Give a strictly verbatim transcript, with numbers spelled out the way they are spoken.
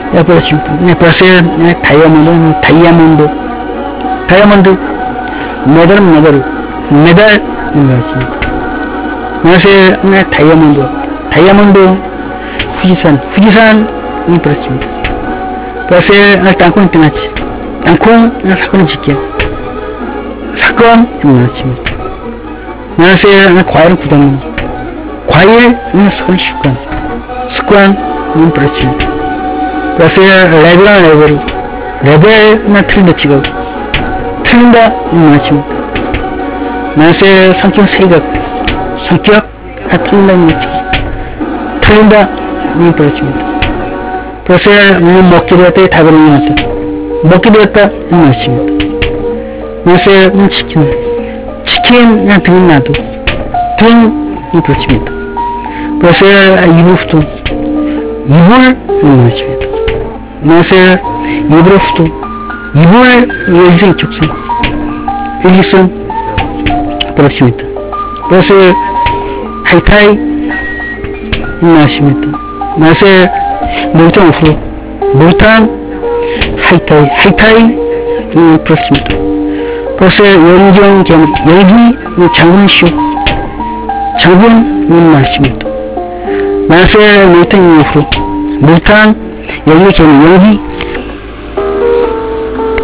네, 그렇습니다. 네, 브라셀, 네, 다이아몬드, 다이아몬드, 다이아몬드, 메달, 메달, 메달, 네, 그렇습니다. 브라셀, 네, 다이아몬드, 다이아몬드, 후지산, 후지산, 네, 그렇습니다. 브라셀, 네, 땅콩 땡아치, 땅콩, 네, 사건 짓게, 사건, 네, 그렇습니다. 브라셀, 네, 과일 구덩이, 과일, 네, 선 습관, 습관, 네, 그렇습니다. 브라셀, 레벨은 레벨, 레벨만 틀린다 지금 틀린다 맞습니다. 브라셀 성격 세각 성격 아 틀린다 맞지 틀린다 이 그렇습니다. 브라셀 먹게 되었다 다그는 것 같다 먹게 되었다 맞습니다. 브라셀 치킨 치킨 등 나도 등 그렇습니다. 브라셀 이불 이불 맞습니다. 브라셀 이불로부터 이불 일생 족생 일기성 그렇습니다. 브라셀 하이타이 맞습니다. 브라셀 몰탕 오프로 몰탕 하이타이 하이타이 음, 그렇습니다. 브라셀 연경 겸 열기 장군쇼 장군 맞습니다. 브라셀 몰탕 오프로 몰탕 여기 겸 여기